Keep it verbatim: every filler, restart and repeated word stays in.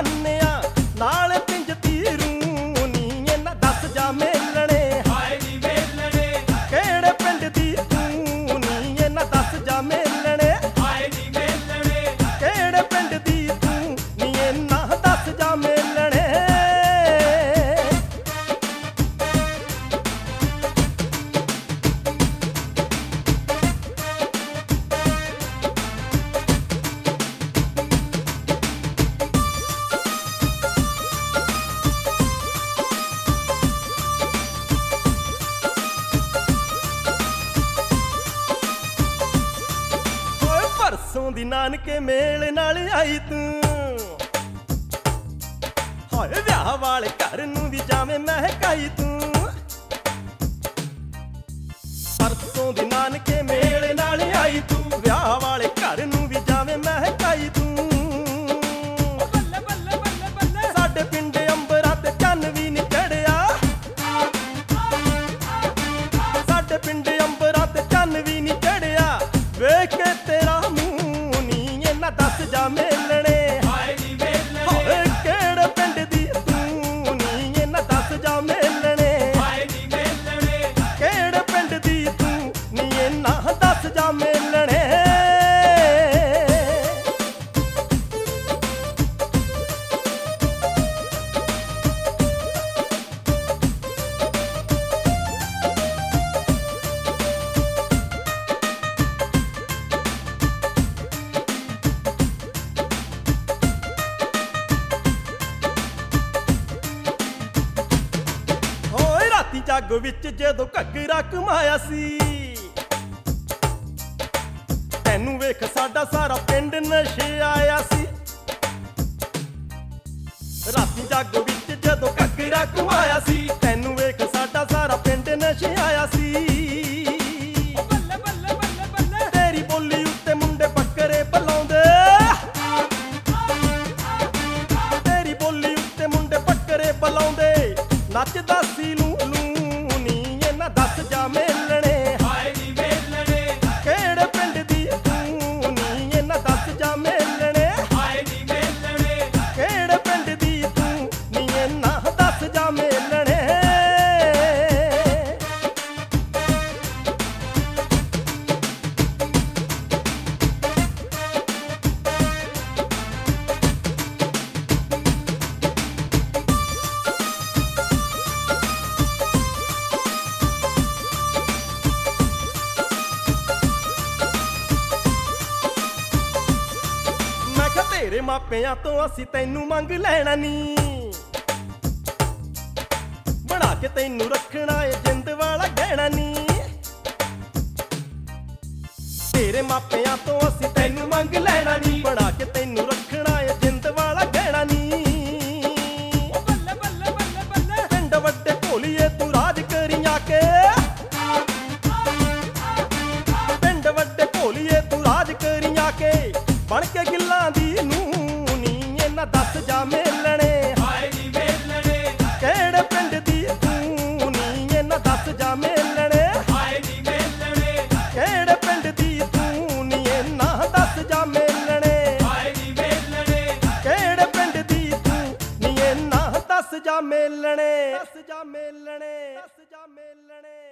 ਬੰਨਿਆ ਨਾਲ ਪਿੰਜ ਤੀਰੂ ਨੀ ਇਹਨਾਂ ਦੱਸ ਜਾ ਮੇਲਣੇ ਹਾਏ ਨੀ ਮੇਲਣੇ ਕਿਹੜੇ ਪਿੰਡ ਦੀ ਤੂੰ ਨੀ ਇਹਨਾਂ ਦੱਸ ਜਾ ਮੇਲਣੇ ਹਾਏ ਨੀ ਮੇਲਣੇ ਕਿਹੜੇ ਪਿੰਡ ਦੀ ਤੂੰ ਨੀ ਇਹਨਾਂ ਦੱਸ ਜਾ ਮੇਲਣੇ ਪਰਸੋਂ ਦੀ ਨਾਨਕੇ ਮੇਲ ਨਾਲ ਆਈ ਤੂੰ ਹਾਏ ਵਿਆਹ ਵਾਲੇ ਘਰ ਨੂੰ ਵੀ ਜਾਵੇਂ ਮਹਿਕਾਈ ਤੂੰ ਪਰਸੋਂ ਦੀ ਨਾਨਕੇ ਮੇਲ ਨਾਲ ਆਈ ਤੂੰ ਵਿਆਹ ਵਾਲੇ ਘਰ ਨੂੰ ਵੀ ਜਾਵੇਂ ਮਹਿਕਾਈ ਤੂੰ ਬੱਲੇ ਬੱਲੇ ਬੱਲੇ ਬੱਲੇ ਸਾਡੇ ਪਿੰਡ ਅੰਬਰਾਂ ਤੇ ਚੰਨ ਵੀ ਨੀ ਚੜਿਆ ਸਾਡੇ ਪਿੰਡ ਅੰਬਰਾਂ ਤੇ ਚੰਨ ਵੀ ਨੀ ਚੜਿਆ ਵੇਖ ਕੇ ਤੇਰਾ ਮੂੰਹ ਨੀ ਇਹਨਾਂ ਦੱਸ ਜਾ ਮੇਲਣੇ ਹਾਏ ਨੀ ਮੇਲਣੇ ਹੋਏ ਕਿਹੜੇ ਪਿੰਡ ਦੀ ਤੂੰ ਨੀ ਇਹਨਾਂ ਦੱਸ ਜਾ ਮੇਲਣੇ ਹਾਏ ਨੀ ਮੇਲਣੇ ਕਿਹੜੇ ਪਿੰਡ ਦੀ ਤੂੰ ਨੀ ਇਹਨਾਂ ਦੱਸ ਜਾ ਮੇਲਣੇ ਹੋਏ ਰਾਤੀ ਜਾਗੋ ਵਿੱਚ ਜਦੋਂ ਘੱਗਰਾ ਕਮਾਇਆ ਸੀ ਤੈਨੂੰ ਵੇਖ ਸਾਡਾ ਸਾਰਾ ਪਿੰਡ ਨਸ਼ੇ ਆਇਆ ਸੀ ਰਾਤੀ ਜਾਗੋ ਵਿੱਚ ਜਦੋਂ ਘੱਗਰਾ ਕਮਾਇਆ ਸੀ ਤੈਨੂੰ ਵੇਖ ਸਾਡਾ ਸਾਰਾ ਪਿੰਡ ਨਸ਼ੇ ਆਇਆ ਸੀ ਬੱਲੇ ਬੱਲੇ ਬੱਲੇ ਬੱਲੇ ਤੇਰੀ ਬੋਲੀ ਉੱਤੇ ਮੁੰਡੇ ਬੱਕਰੇ ਬੁਲਾਉਂਦੇ ਤੇਰੀ ਬੋਲੀ ਉੱਤੇ ਮੁੰਡੇ ਬੱਕਰੇ ਬੁਲਾਉਂਦੇ ਨੱਚਦਾ ਸੀ ਲੂ ਲੂ ਨੀ ਇਹਨਾਂ ਦੱਸ ਜਾ ਮੇਲਣੇ ਹਾਏ ਨੀ ਮੇਲਣੇ ਕਿਹੜੇ ਪਿੰਡ ਦੀ ਤੂੰ ਨੀ ਇਹਨਾਂ ਦੱਸ ਜਾ ਮੇਲਣੇ ਹਾਏ ਨੀ ਮੇਲਣੇ ਕਿਹੜੇ ਪਿੰਡ ਦੀ ਤੂੰ ਨੀ ਇਹਨਾਂ ਦੱਸ ਜਾ ਮੇਲਣੇ ਮੈਂ ਕਿਹਾ ਤੇਰੇ ਮਾਪਿਆਂ ਤੋਂ ਅਸੀਂ ਤੈਨੂੰ ਮੰਗ ਲੈਣਾ ਨੀ ਬਣਾ ਕੇ ਤੈਨੂੰ ਰੱਖਣਾ ਏ ਜਿੰਦ ਵਾਲਾ ਗਹਿਣਾ ਨੀ ਤੇਰੇ ਮਾਪਿਆਂ ਤੋਂ ਅਸੀਂ ਤੈਨੂੰ ਮੰਗ ਲੈਣਾ ਨੀ ਬਣਾ ਕੇ ਤੈਨੂੰ ਰੱਖਣਾ ਏ ਜਿੰਦ ਵਾਲਾ ਗਹਿਣਾ ਨੀ ਬੱਲੇ ਬੱਲੇ ਬੱਲੇ ਬੱਲੇ ਪਿੰਡ ਵੱਡੇ ਭੋਲੀਏ ਤੂੰ ਰਾਜ ਕਰੀ ਆ ਕੇ ਪਿੰਡ ਵੱਡੇ ਭੋਲੀਏ ਤੂੰ ਰਾਜ ਕਰੀ ਆ ਕੇ ਬਣ ਕੇ ਗਿੱਲਾਂ ਦੀ ਨੂੰ ਨੀ ਇਹਨਾਂ ਦੱਸ ਜਾ ਮੇਲਣੇ ਹਾਏ ਨੀ ਮੇਲਣੇ ਕਿਹੜੇ ਪਿੰਡ ਦੀ ਤੂੰ ਨੀ ਇਹਨਾਂ ਦੱਸ ਜਾ ਮੇਲਣੇ ਹਾਏ ਨੀ ਮੇਲਣੇ ਕਿਹੜੇ ਪਿੰਡ ਦੀ ਤੂੰ ਨੀ ਇਹਨਾਂ ਦੱਸ ਜਾ ਮੇਲਣੇ ਹਾਏ ਨੀ ਮੇਲਣੇ ਕਿਹੜੇ ਪਿੰਡ ਦੀ ਤੂੰ ਨੀ ਇਹਨਾਂ ਦੱਸ ਜਾ ਮੇਲਣੇ ਦੱਸ ਜਾ ਮੇਲਣੇ ਦੱਸ ਜਾ ਮੇਲਣੇ